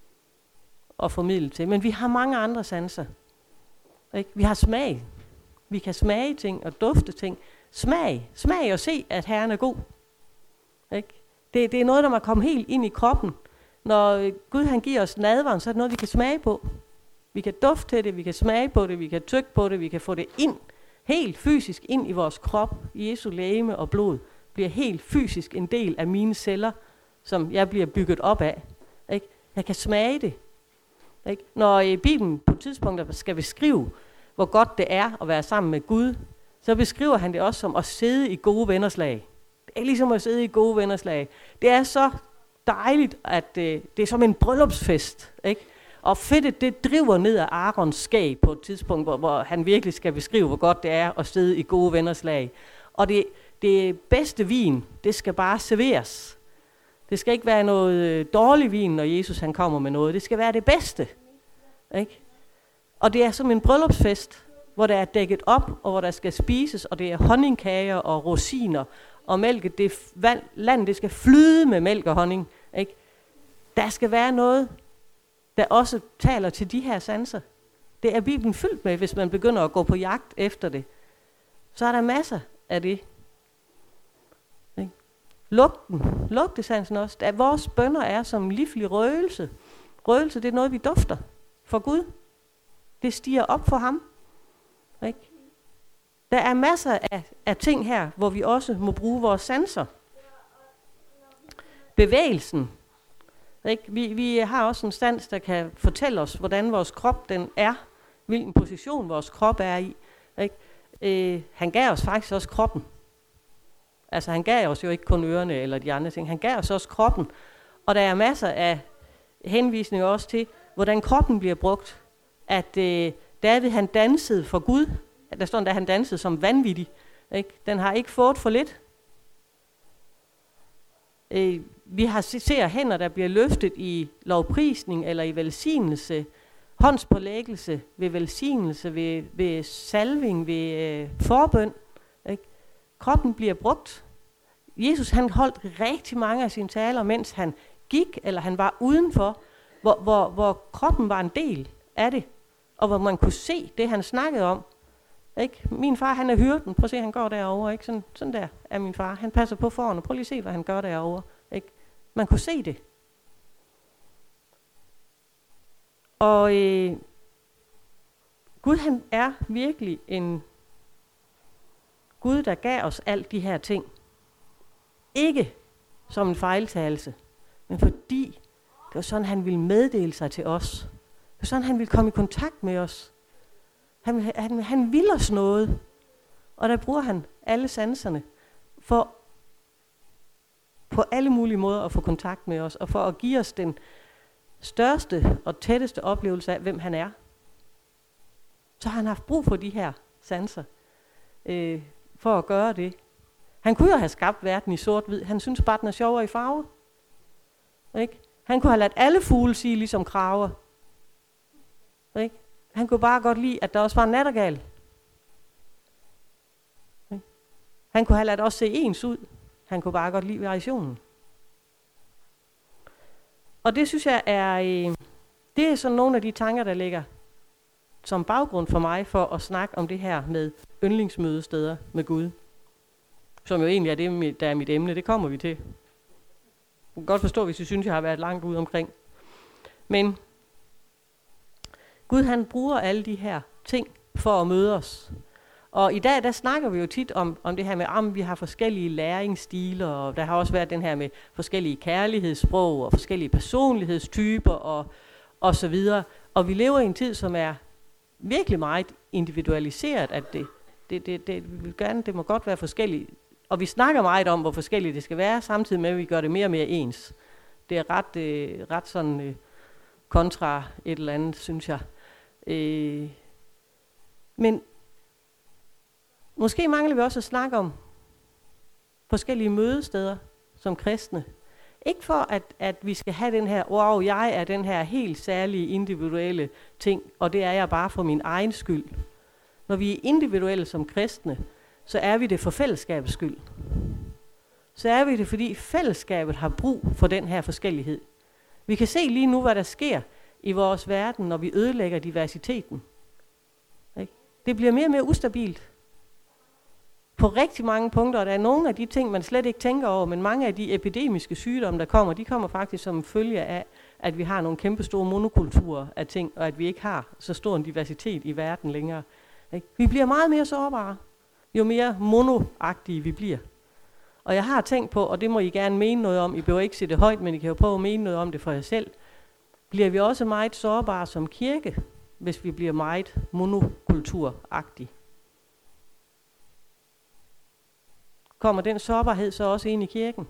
og formidlet til. Men vi har mange andre sanser. Ikke? Vi har smag. Vi kan smage ting og dufte ting. Smag. Smag og se, at Herren er god. Ikke? Det, det er noget, der må komme helt ind i kroppen. Når Gud han giver os nadveren, så er det noget, vi kan smage på. Vi kan dufte til det, vi kan smage på det, vi kan tygge på det, vi kan få det ind, helt fysisk ind i vores krop. Jesu legeme og blod bliver helt fysisk en del af mine celler, som jeg bliver bygget op af. Ikke? Jeg kan smage det. Ikke? Når i Bibelen på et tidspunkt skal beskrive, hvor godt det er at være sammen med Gud, så beskriver han det også som at sidde i gode vennerslag. Det er ligesom at sidde i gode vennerslag. Det er så dejligt, at øh, det er som en bryllupsfest. Ikke? Og fedtet, det driver ned af Arons skæg på et tidspunkt, hvor, hvor han virkelig skal beskrive, hvor godt det er at sidde i gode vennerslag. Og det, det bedste vin, det skal bare serveres. Det skal ikke være noget øh, dårlig vin, når Jesus han kommer med noget. Det skal være det bedste. Ikke? Og det er som en bryllupsfest, hvor der er dækket op, og hvor der skal spises, og det er honningkager og rosiner, og mælket, det vand, land, det skal flyde med mælk og honning. Ikke? Der skal være noget, der også taler til de her sanser. Det er Bibelen fyldt med, hvis man begynder at gå på jagt efter det. Så er der masser af det. Ikke? Lugten, lugtesansen også. Der, vores bønner er som livlig røgelse. Røgelse, det er noget, vi dufter for Gud. Det stiger op for ham. Ikke? Der er masser af, af ting her, hvor vi også må bruge vores sanser. Bevægelsen. Ikke? Vi, vi har også en sans, der kan fortælle os, hvordan vores krop den er, hvilken position vores krop er i. Ikke? Øh, han gav os faktisk også kroppen. Altså han gav os jo ikke kun ørerne eller de andre ting, han gav os også kroppen. Og der er masser af henvisninger også til, hvordan kroppen bliver brugt. At øh, David han dansede for Gud, at der står at han dansede som vanvittig. Ikke? Den har ikke fået for lidt. Øh, vi har ser hænder, der bliver løftet i lovprisning eller i velsignelse, håndspålæggelse, ved velsignelse, ved, ved salving, ved øh, forbøn. Ikke? Kroppen bliver brugt. Jesus han holdt rigtig mange af sine taler, mens han gik, eller han var udenfor, hvor, hvor, hvor kroppen var en del af det, og hvor man kunne se det, han snakkede om. Ikke? Min far, han er hyrden. Prøv at se, han går derovre. Ikke? Sådan, sådan der er min far. Han passer på fårene. Prøv lige at se, hvad han gør derovre. Ikke? Man kunne se det. Og øh, Gud, han er virkelig en Gud, der gav os alt de her ting. Ikke som en fejltagelse, men fordi det var sådan, han ville meddele sig til os. Det var sådan, han ville komme i kontakt med os. Han, han, han vil os noget, og der bruger han alle sanserne for på alle mulige måder at få kontakt med os, og for at give os den største og tætteste oplevelse af, hvem han er. Så har han haft brug for de her sanser, øh, for at gøre det. Han kunne jo have skabt verden i sort-hvid. Han synes bare, den er sjovere i farve. Ikke? Han kunne have ladt alle fugle sige ligesom kraver. Ikke? Han kunne bare godt lide, at der også var en nattergal. Ikke? Han kunne have ladt os se ens ud. Han kunne bare godt lide variationen. Og det synes jeg er, øh, det er sådan nogle af de tanker, der ligger som baggrund for mig for at snakke om det her med yndlingsmødesteder med Gud. Som jo egentlig er det, der er mit emne. Det kommer vi til. Du kan godt forstå, hvis I synes, jeg har været langt ude omkring. Men Gud han bruger alle de her ting for at møde os. Og i dag, der snakker vi jo tit om, om det her med, at vi har forskellige læringsstiler, og der har også været den her med forskellige kærlighedssprog, og forskellige personlighedstyper, og, og så videre. Og vi lever i en tid, som er virkelig meget individualiseret, at det, det, det, det, vi vil gerne, det må godt være forskelligt. Og vi snakker meget om, hvor forskelligt det skal være, samtidig med, at vi gør det mere og mere ens. Det er ret, øh, ret sådan øh, kontra et eller andet, synes jeg. Øh, men måske mangler vi også at snakke om forskellige mødesteder som kristne. Ikke for, at, at vi skal have den her, wow, jeg er den her helt særlige individuelle ting, og det er jeg bare for min egen skyld. Når vi er individuelle som kristne, så er vi det for fællesskabets skyld. Så er vi det, fordi fællesskabet har brug for den her forskellighed. Vi kan se lige nu, hvad der sker i vores verden, når vi ødelægger diversiteten. Ikke? Det bliver mere og mere ustabilt. På rigtig mange punkter, der er nogle af de ting, man slet ikke tænker over, men mange af de epidemiske sygdomme, der kommer, de kommer faktisk som følge af, at vi har nogle kæmpe store monokulturer af ting, og at vi ikke har så stor en diversitet i verden længere. Ikke? Vi bliver meget mere sårbare, jo mere monoagtige vi bliver. Og jeg har tænkt på, og det må I gerne mene noget om, I behøver ikke sige det højt, men I kan jo prøve at mene noget om det for jer selv. Bliver vi også meget sårbare som kirke, hvis vi bliver meget monokulturagtige? Kommer den sårbarhed så også ind i kirken?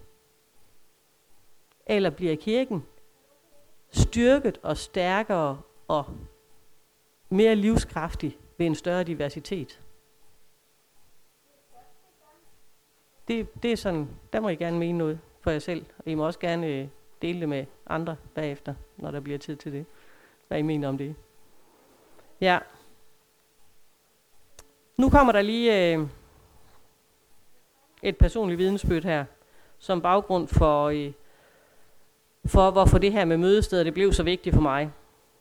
Eller bliver kirken styrket og stærkere og mere livskraftig ved en større diversitet? Det, det er sådan, der må I gerne mene noget for jer selv, og I må også gerne øh, dele det med andre bagefter, når der bliver tid til det. Hvad I mener om det. Ja. Nu kommer der lige øh, et personligt vidensbyrd her, som baggrund for, øh, for hvorfor det her med mødesteder, det blev så vigtigt for mig.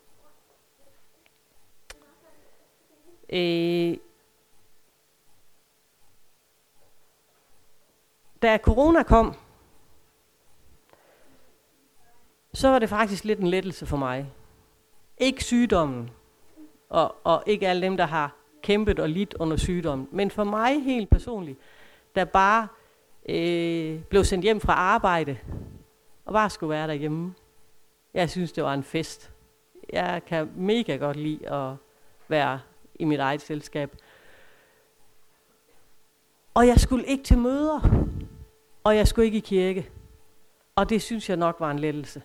Øh, Da corona kom, så var det faktisk lidt en lettelse for mig. Ikke sygdommen, og, og ikke alle dem, der har kæmpet og lidt under sygdommen, men for mig helt personligt, der bare øh, blev sendt hjem fra arbejde, og bare skulle være derhjemme. Jeg synes, det var en fest. Jeg kan mega godt lide at være i mit eget selskab. Og jeg skulle ikke til møder. Og jeg skulle ikke i kirke. Og det synes jeg nok var en lettelse.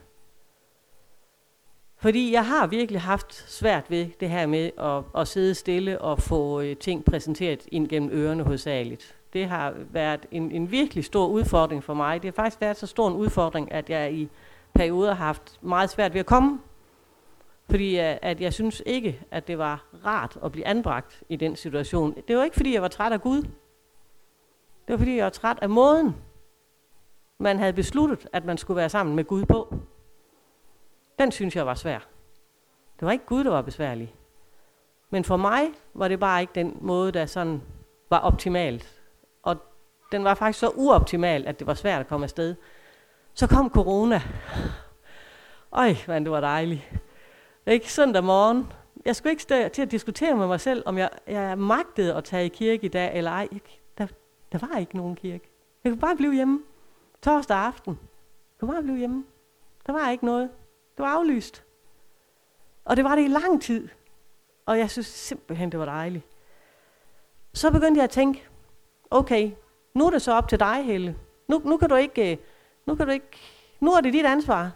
Fordi jeg har virkelig haft svært ved det her med at, at sidde stille og få øh, ting præsenteret ind gennem ørerne hovedsageligt. Det har været en, en virkelig stor udfordring for mig. Det har faktisk været så stor en udfordring, at jeg i perioder har haft meget svært ved at komme. Fordi at, at jeg synes ikke, at det var rart at blive anbragt i den situation. Det var ikke fordi, jeg var træt af Gud. Det var fordi, jeg var træt af måden, man havde besluttet, at man skulle være sammen med Gud på. Den synes jeg var svær. Det var ikke Gud, der var besværlig. Men for mig var det bare ikke den måde, der sådan var optimalt. Og den var faktisk så uoptimal, at det var svært at komme afsted. Så kom corona. Øj, man, det var dejligt. Ikke? Søndag morgen. Jeg skulle ikke stå til at diskutere med mig selv, om jeg, jeg magtede at tage i kirke i dag, eller ej. Der, der var ikke nogen kirke. Jeg kunne bare blive hjemme. Torsdag aften. Jeg kunne bare blive hjemme. Der var ikke noget. Det var aflyst. Og det var det i lang tid. Og jeg synes simpelthen, det var dejligt. Så begyndte jeg at tænke, okay, nu er det så op til dig, Helle. Nu, nu kan du ikke, nu kan du ikke, nu er det dit ansvar.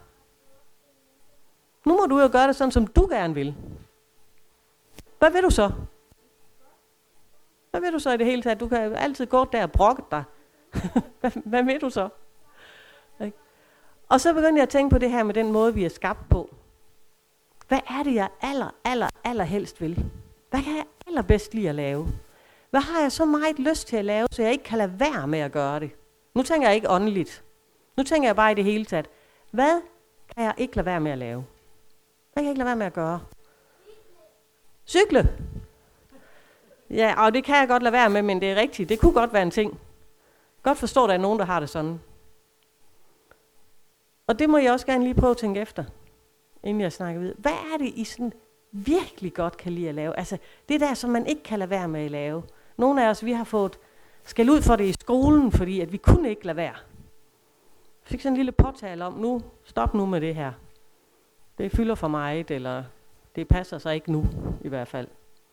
Nu må du jo gøre det sådan, som du gerne vil. Hvad vil du så? Hvad vil du så i det hele taget? Du kan altid gå der og brokke dig. hvad, hvad vil du så? Okay. Og så begyndte jeg at tænke på det her med den måde, vi er skabt på. Hvad er det, jeg aller, aller, aller helst vil? Hvad kan jeg allerbedst lide at lave? Hvad har jeg så meget lyst til at lave, så jeg ikke kan lade være med at gøre det? Nu tænker jeg ikke åndeligt. Nu tænker jeg bare i det hele taget. Hvad kan jeg ikke lade være med at lave? Hvad kan jeg ikke lade være med at gøre? Cykle. Ja, og det kan jeg godt lade være med, men det er rigtigt. Det kunne godt være en ting. Godt forstå, at der er nogen, der har det sådan. Og det må jeg også gerne lige prøve at tænke efter, inden jeg snakker videre. Hvad er det, I sådan virkelig godt kan lide at lave? Altså, det der, som man ikke kan lade være med at lave. Nogle af os, vi har fået skæld ud for det i skolen, fordi at vi kunne ikke lade være. Jeg fik sådan en lille påtale om, nu, stop nu med det her. Det fylder for meget, eller det passer sig ikke nu, i hvert fald.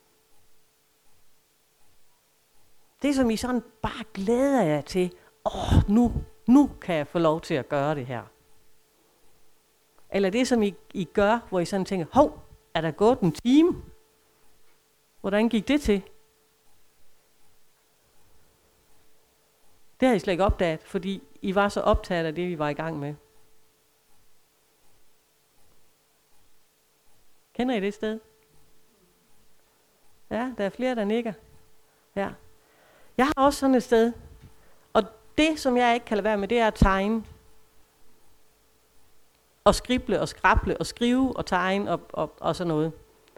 Det som I sådan bare glæder jer til, åh, nu, nu kan jeg få lov til at gøre det her. Eller det som I, I gør, hvor I sådan tænker, hov, er der gået en time? Hvordan gik det til? Det har I slet ikke opdaget, fordi I var så optaget af det, vi var i gang med. Kender I det sted? Ja, der er flere, der nikker. Ja. Jeg har også sådan et sted, og det, som jeg ikke kan lade være med, det er at tegne. Og skrible, og skrable, og skrive, og tegne, og, og, og sådan noget.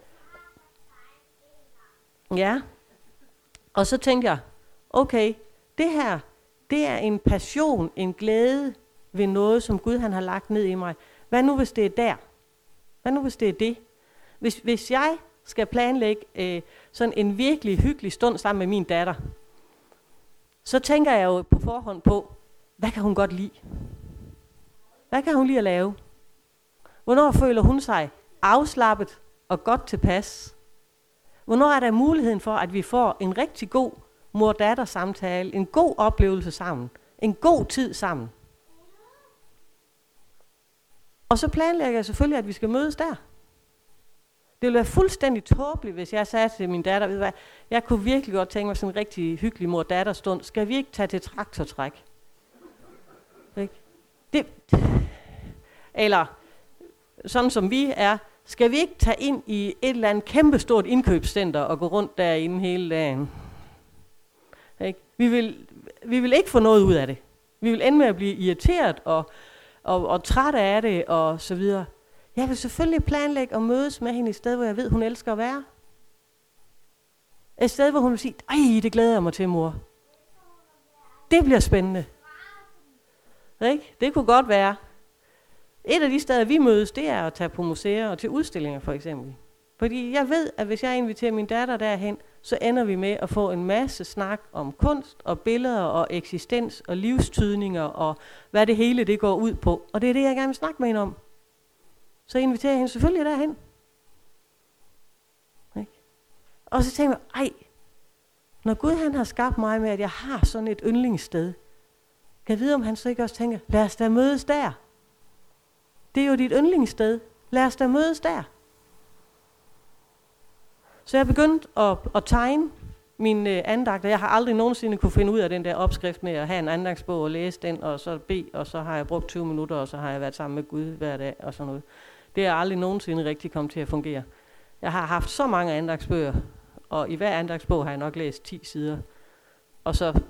Ja. Og så tænkte jeg, okay, det her, det er en passion, en glæde ved noget, som Gud han har lagt ned i mig. Hvad nu, hvis det er der? Hvad nu, hvis det er det? Hvis, hvis jeg skal planlægge øh, sådan en virkelig hyggelig stund sammen med min datter, så tænker jeg jo på forhånd på, hvad kan hun godt lide? Hvad kan hun lide at lave? Hvornår føler hun sig afslappet og godt tilpas? Hvornår er der muligheden for, at vi får en rigtig god mor-datter-samtale, en god oplevelse sammen, en god tid sammen? Og så planlægger jeg selvfølgelig, at vi skal mødes der. Det ville være fuldstændig tåbeligt, hvis jeg sagde til min datter, ved du hvad, jeg kunne virkelig godt tænke mig sådan en rigtig hyggelig mor-datter-stund. Skal vi ikke tage til traktortræk? Ikke? Det, eller sådan som vi er, skal vi ikke tage ind i et eller andet kæmpestort indkøbscenter og gå rundt derinde hele dagen? Ikke? Vi vil, vi vil ikke få noget ud af det. Vi vil ende med at blive irriteret og, og, og træt af det og så videre. Jeg vil selvfølgelig planlægge at mødes med hende i et sted, hvor jeg ved, hun elsker at være. Et sted, hvor hun vil sige, ej, det glæder jeg mig til, mor. Det bliver spændende. Ikke? Det kunne godt være. Et af de steder, vi mødes, det er at tage på museer og til udstillinger, for eksempel. Fordi jeg ved, at hvis jeg inviterer min datter derhen, så ender vi med at få en masse snak om kunst og billeder og eksistens og livstydninger og hvad det hele det går ud på. Og det er det, jeg gerne vil snakke med hende om. så inviterer jeg hende selvfølgelig derhen. Ikke? Og så tænker jeg, ej, når Gud han har skabt mig med, at jeg har sådan et yndlingssted, kan jeg vide, om han så ikke også tænker, lad os da mødes der. Det er jo dit yndlingssted. Lad os da mødes der. Så jeg begyndte at, at tegne mine øh, andagter. Jeg har aldrig nogensinde kunne finde ud af den der opskrift med at have en andagsbog og læse den, og så bede, og så har jeg brugt tyve minutter, og så har jeg været sammen med Gud hver dag og sådan noget. Det er aldrig nogensinde rigtig kommet til at fungere. Jeg har haft så mange andagsbøger, og i hver andagsbog har jeg nok læst ti sider. Og så,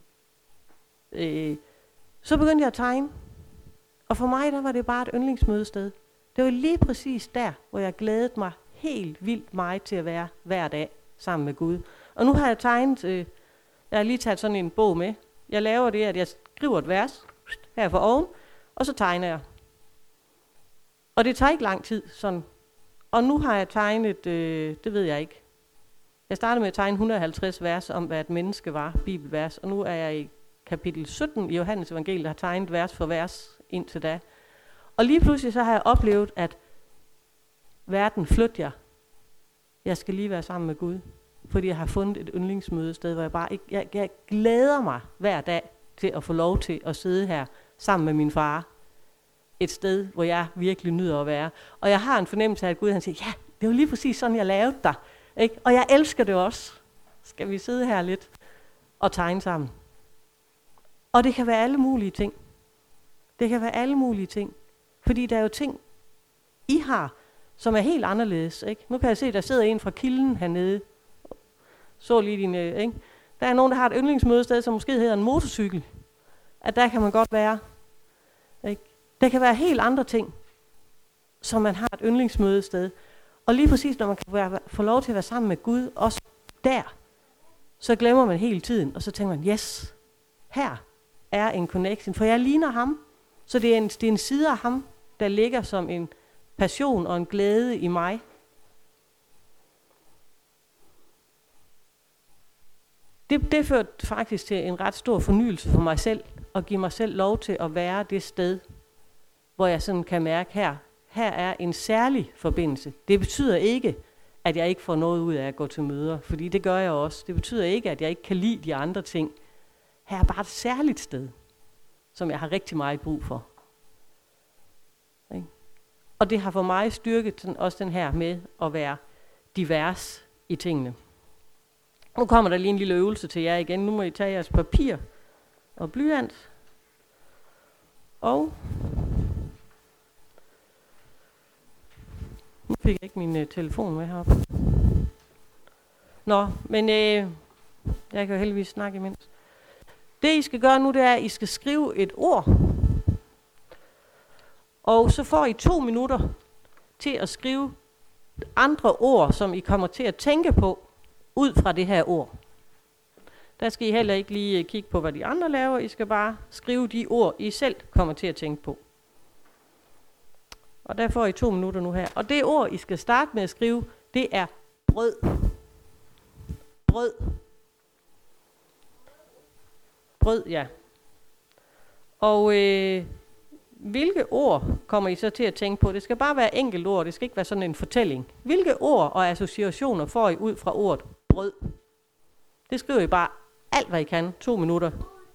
øh, så begyndte jeg at tegne. Og for mig, der var det bare et yndlingsmødested. Det var lige præcis der, hvor jeg glædede mig helt vildt meget til at være hver dag sammen med Gud. Og nu har jeg tegnet, øh, jeg har lige taget sådan en bog med. Jeg laver det, at jeg skriver et vers her for oven, og så tegner jeg. Og det tager ikke lang tid, sådan. Og nu har jeg tegnet, øh, det ved jeg ikke. Jeg startede med at tegne et hundrede og halvtreds vers om, hvad et menneske var, bibelvers. Og nu er jeg i kapitel sytten i Johannes evangeliet, der har tegnet vers for vers indtil da. Og lige pludselig så har jeg oplevet, at verden flytter jeg. Jeg skal lige være sammen med Gud, fordi jeg har fundet et yndlingsmødested, hvor jeg bare ikke, jeg, jeg glæder mig hver dag til at få lov til at sidde her sammen med min far. Et sted, hvor jeg virkelig nyder at være. Og jeg har en fornemmelse af, at Gud han siger, ja, det var lige præcis sådan, jeg lavede dig. Ikke? Og jeg elsker det også. Skal vi sidde her lidt og tegne sammen? Og det kan være alle mulige ting. Det kan være alle mulige ting. Fordi der er jo ting, I har, som er helt anderledes. Ikke? Nu kan jeg se, at der sidder en fra Kilden hernede. Så lige din, øh, ikke? Der er nogen, der har et yndlingsmødested, som måske hedder en motorcykel. At der kan man godt være. Ikke? Der kan være helt andre ting, som man har et yndlingsmødested. Og lige præcis, når man kan være, få lov til at være sammen med Gud, også der, så glemmer man hele tiden. Og så tænker man, yes, her er en connection. For jeg ligner ham. Så det er en, det er en side af ham, der ligger som en passion og en glæde i mig. Det, det førte faktisk til en ret stor fornyelse for mig selv, at give mig selv lov til at være det sted, hvor jeg sådan kan mærke, her, her er en særlig forbindelse. Det betyder ikke, at jeg ikke får noget ud af at gå til møder, fordi det gør jeg også. Det betyder ikke, at jeg ikke kan lide de andre ting. Her er bare et særligt sted, som jeg har rigtig meget brug for. Ikke? Og det har for mig styrket den, også den her med at være divers i tingene. Nu kommer der lige en lille øvelse til jer igen. Nu må I tage jeres papir og blyant. Og nu fik jeg ikke min uh, telefon med heroppe. Nå, men øh, jeg kan jo heldigvis snakke imens. Det I skal gøre nu, det er, at I skal skrive et ord. Og så får I to minutter til at skrive andre ord, som I kommer til at tænke på, ud fra det her ord. Der skal I heller ikke lige kigge på, hvad de andre laver. I skal bare skrive de ord, I selv kommer til at tænke på. Og der får I to minutter nu her. Og det ord, I skal starte med at skrive, det er brød. Brød. Brød, ja. Og øh, hvilke ord kommer I så til at tænke på? Det skal bare være enkelt ord, det skal ikke være sådan en fortælling. Hvilke ord og associationer får I ud fra ordet brød? Det skriver I bare alt, hvad I kan. To minutter.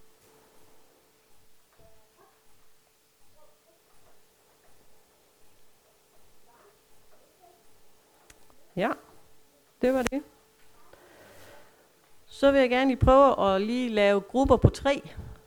Ja, det var det. Så vil jeg gerne lige prøve at lige lave grupper på tre.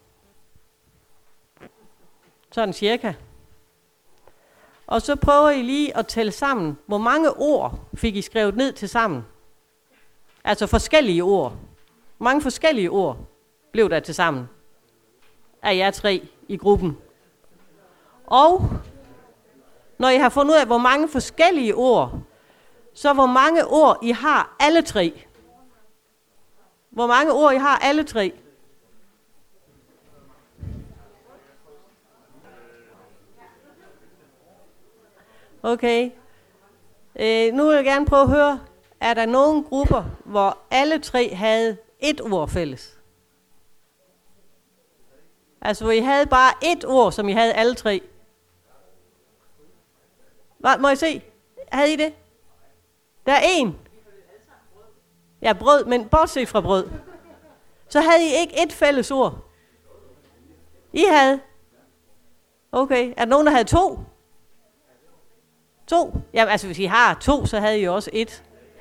Sådan cirka. Og så prøver I lige at tælle sammen, hvor mange ord fik I skrevet ned til sammen. Altså forskellige ord. Hvor mange forskellige ord blev der til sammen af jer tre i gruppen. Og når I har fundet ud af, hvor mange forskellige ord, så hvor mange ord I har alle tre. Hvor mange ord I har alle tre. Okay. Øh, nu vil jeg gerne prøve at høre, er der nogle grupper, hvor alle tre havde et ord fælles? Altså hvor I havde bare et ord, som I havde alle tre. Hva, må jeg se? Havde I det? Der er en. Ja, brød, men bortset fra brød. Så havde I ikke et fælles ord? I havde? Okay. Er der nogen, der havde to? To? Jamen altså, hvis I har to, så havde I også et.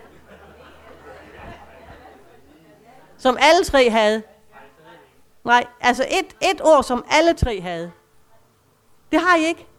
Som alle tre havde? Nej, altså et, et ord, som alle tre havde. Det har I ikke?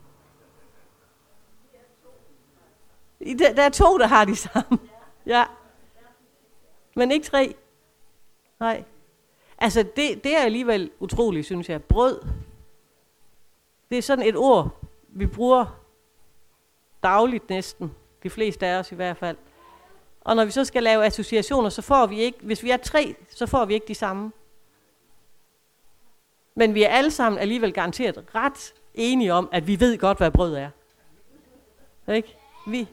Der, der er to, der har de samme. Ja. Men ikke tre? Nej. Altså, det, det er alligevel utroligt, synes jeg. Brød. Det er sådan et ord, vi bruger dagligt næsten. De fleste af os i hvert fald. Og når vi så skal lave associationer, så får vi ikke, hvis vi er tre, så får vi ikke de samme. Men vi er alle sammen alligevel garanteret ret enige om, at vi ved godt, hvad brød er. Ikke? Vi.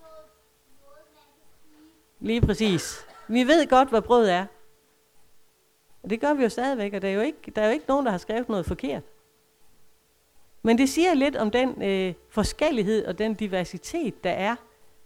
Lige præcis. Vi ved godt, hvad brød er. Og det gør vi jo stadigvæk, og der er jo ikke, der er jo ikke nogen, der har skrevet noget forkert. Men det siger lidt om den øh, forskellighed og den diversitet, der er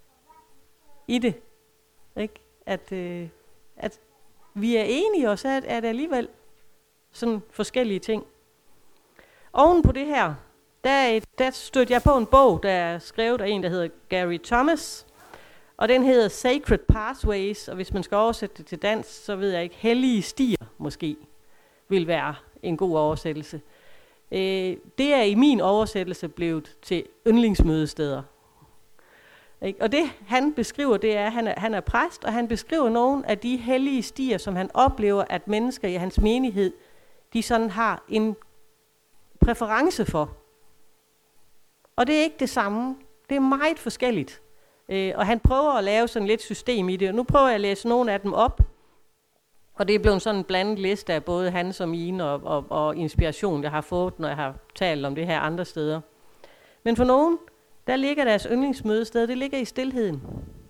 i det. Ikke? At, øh, at vi er enige, og så er, er det alligevel sådan forskellige ting. Oven på det her, der, der stødte jeg på en bog, der er skrevet af en, der hedder Gary Thomas. Og den hedder Sacred Pathways, og hvis man skal oversætte det til dansk, så ved jeg ikke, hellige stier måske vil være en god oversættelse. Øh, det er i min oversættelse blevet til yndlingsmødesteder. Ikke? Og det han beskriver, det er, at han er, han er præst, og han beskriver nogle af de hellige stier, som han oplever, at mennesker i hans menighed, de sådan har en præference for. Og det er ikke det samme. Det er meget forskelligt. Øh, og han prøver at lave sådan lidt system i det. Og nu prøver jeg at læse nogle af dem op. Og det er blevet sådan en blandet liste af både hans og mine og, og, og inspiration, jeg har fået, når jeg har talt om det her andre steder. Men for nogen, der ligger deres yndlingsmødested, det ligger i stilheden.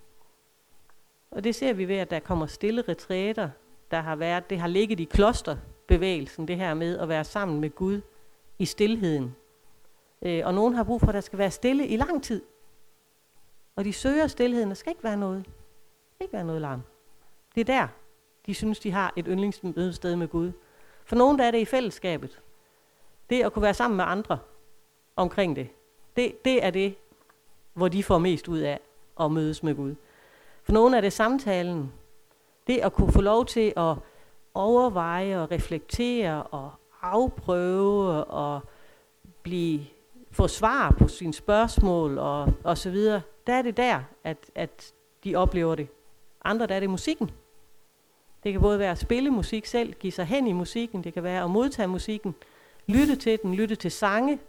Og det ser vi ved, at der kommer stille retræter, der har været, det har ligget i klosterbevægelsen, det her med at være sammen med Gud i stilheden. Øh, og nogen har brug for, at der skal være stille i lang tid. Og de søger stilheden, der skal ikke være noget. Ikke være noget larm. Det er der, de synes, de har et yndlingsmødested med Gud. For nogen der er det i fællesskabet. Det at kunne være sammen med andre omkring det. Det, det er det, hvor de får mest ud af at mødes med Gud. For nogen er det samtalen. Det at kunne få lov til at overveje og reflektere og afprøve og blive, få svar på sine spørgsmål og, og så videre. Der er det der, at, at de oplever det. Andre der er det musikken. Det kan både være at spille musik selv, give sig hen i musikken, det kan være at modtage musikken, lytte til den, lytte til sange,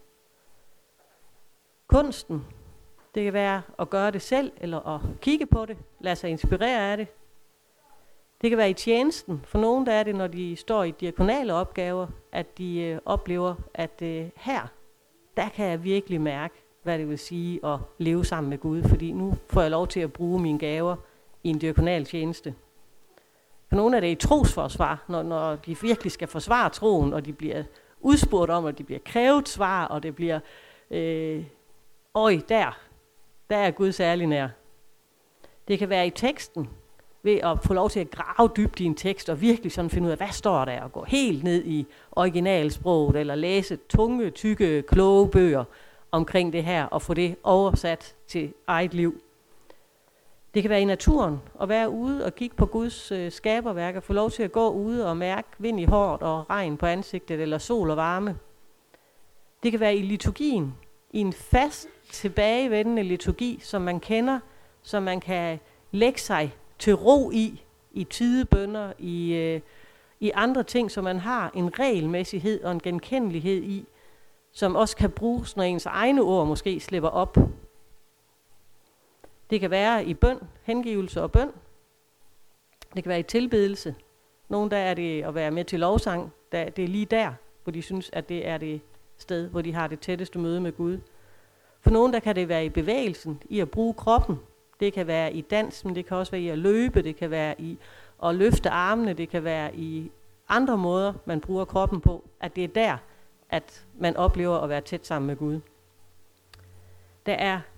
kunsten. Det kan være at gøre det selv, eller at kigge på det, lade sig inspirere af det. Det kan være i tjenesten. For nogen der er det, når de står i diakonale opgaver, at de øh, oplever, at øh, her, der kan jeg virkelig mærke, hvad det vil sige at leve sammen med Gud, fordi nu får jeg lov til at bruge mine gaver i en diakonal tjeneste. For nogle er det i trosforsvar, når, når de virkelig skal forsvare troen, og de bliver udspurgt om, og de bliver krævet svar, og det bliver, øh, øj, der, der er Gud særlig nær. Det kan være i teksten, ved at få lov til at grave dybt i en tekst, og virkelig sådan finde ud af, hvad står der, og gå helt ned i originalsproget, eller læse tunge, tykke, kloge bøger omkring det her, og få det oversat til eget liv. Det kan være i naturen, at være ude og kigge på Guds øh, skaberværker, få lov til at gå ude og mærke vind i håret og regn på ansigtet, eller sol og varme. Det kan være i liturgien, i en fast, tilbagevendende liturgi, som man kender, som man kan lægge sig til ro i, i tidebønner, i, øh, i andre ting, som man har en regelmæssighed og en genkendelighed i, som også kan bruges, når ens egne ord måske slipper op. Det kan være i bøn, hengivelse og bøn. Det kan være i tilbedelse. Nogle der er det at være med til lovsang. Der, det er lige der, hvor de synes, at det er det sted, hvor de har det tætteste møde med Gud. For nogle der kan det være i bevægelsen, i at bruge kroppen. Det kan være i dansen, det kan også være i at løbe, det kan være i at løfte armene, det kan være i andre måder, man bruger kroppen på. At det er der, at man oplever at være tæt sammen med Gud. Der er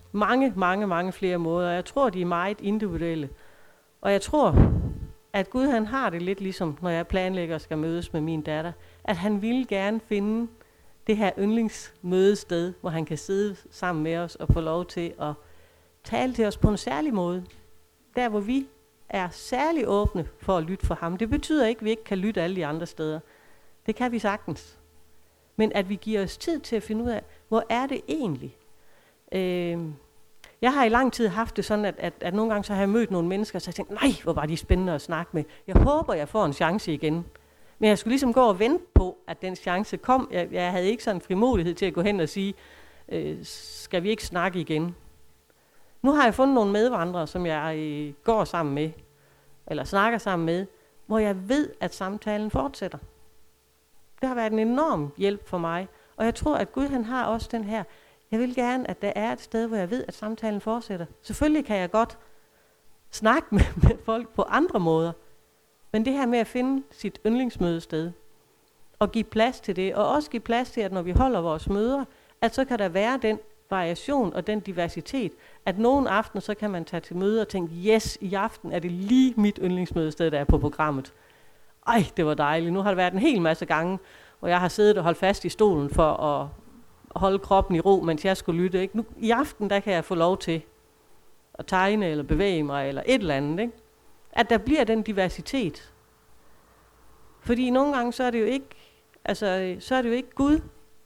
mange, mange, mange flere måder. Jeg tror, de er meget individuelle. Og jeg tror, at Gud han har det lidt ligesom, når jeg planlægger og skal mødes med min datter, at han vil gerne finde det her yndlingsmødested, hvor han kan sidde sammen med os og få lov til at tale til os på en særlig måde. Der, hvor vi er særlig åbne for at lytte for ham. Det betyder ikke, at vi ikke kan lytte alle de andre steder. Det kan vi sagtens. Men at vi giver os tid til at finde ud af, hvor er det egentlig? Øh, jeg har i lang tid haft det sådan, at, at, at nogle gange så har jeg mødt nogle mennesker, og så har jeg tænkt, nej, hvor var de spændende at snakke med. Jeg håber, jeg får en chance igen. Men jeg skulle ligesom gå og vente på, at den chance kom. Jeg, jeg havde ikke sådan en frimodighed til at gå hen og sige, øh, skal vi ikke snakke igen? Nu har jeg fundet nogle medvandrere, som jeg øh, går sammen med, eller snakker sammen med, hvor jeg ved, at samtalen fortsætter. Det har været en enorm hjælp for mig. Og jeg tror, at Gud han har også den her, jeg vil gerne, at der er et sted, hvor jeg ved, at samtalen fortsætter. Selvfølgelig kan jeg godt snakke med, med folk på andre måder, men det her med at finde sit yndlingsmødested, og give plads til det, og også give plads til, at når vi holder vores møder, at så kan der være den variation og den diversitet, at nogle aftener, så kan man tage til møder og tænke, yes, i aften er det lige mit yndlingsmødested, der er på programmet. Ej, det var dejligt. Nu har det været en hel masse gange, hvor jeg har siddet og holdt fast i stolen for at holde kroppen i ro, mens jeg skulle lytte. Ikke? Nu, i aften, der kan jeg få lov til at tegne eller bevæge mig, eller et eller andet. Ikke? At der bliver den diversitet. Fordi nogle gange, så er det jo ikke, altså, så er det jo ikke Gud,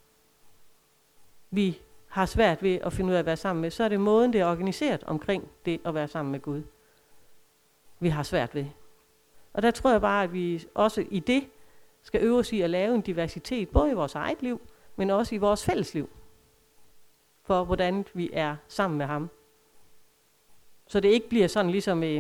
vi har svært ved at finde ud af at være sammen med. Så er det måden, det er organiseret omkring det at være sammen med Gud, vi har svært ved. Og der tror jeg bare, at vi også i det skal øve os i at lave en diversitet, både i vores eget liv, men også i vores fællesliv, for hvordan vi er sammen med ham. Så det ikke bliver sådan ligesom i,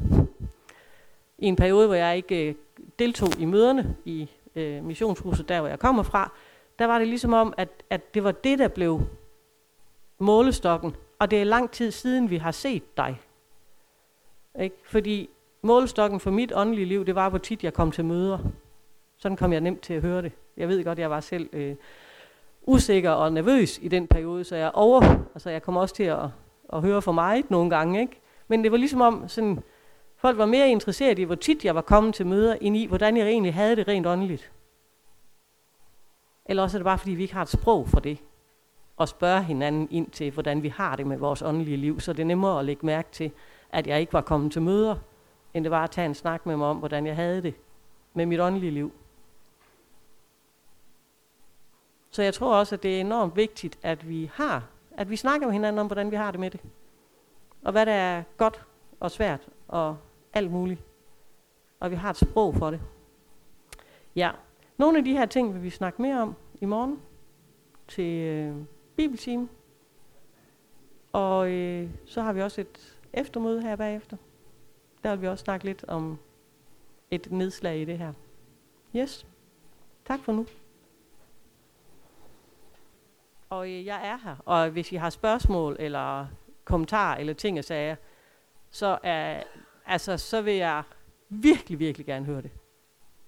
i en periode, hvor jeg ikke øh, deltog i møderne i øh, missionshuset, der hvor jeg kommer fra, der var det ligesom om, at, at det var det, der blev målestokken, og det er lang tid siden, vi har set dig. Ikke? Fordi målestokken for mit åndelige liv, det var, hvor tit jeg kom til møder. Sådan kom jeg nemt til at høre det. Jeg ved godt, jeg var selv øh, usikker og nervøs i den periode, så jeg over, altså jeg kom også til at, at høre for meget nogle gange, ikke? Men det var ligesom om, sådan, folk var mere interesseret i, hvor tit jeg var kommet til møder, end i, hvordan jeg egentlig havde det rent åndeligt. Eller også er det bare, fordi vi ikke har et sprog for det, og spørge hinanden ind til, hvordan vi har det med vores åndelige liv, så det er nemmere at lægge mærke til, at jeg ikke var kommet til møder, end det var at tage en snak med mig om, hvordan jeg havde det med mit åndelige liv. Så jeg tror også, at det er enormt vigtigt, at vi har, at vi snakker med hinanden om, hvordan vi har det med det. Og hvad der er godt og svært og alt muligt. Og vi har et sprog for det. Ja, nogle af de her ting vil vi snakke mere om i morgen til øh, bibeltime. Og øh, så har vi også et eftermøde her bagefter. Der vil vi også snakke lidt om et nedslag i det her. Yes. Tak for nu. Og øh, jeg er her, og hvis I har spørgsmål eller kommentarer eller ting og sager, så, er, altså, så vil jeg virkelig, virkelig gerne høre det.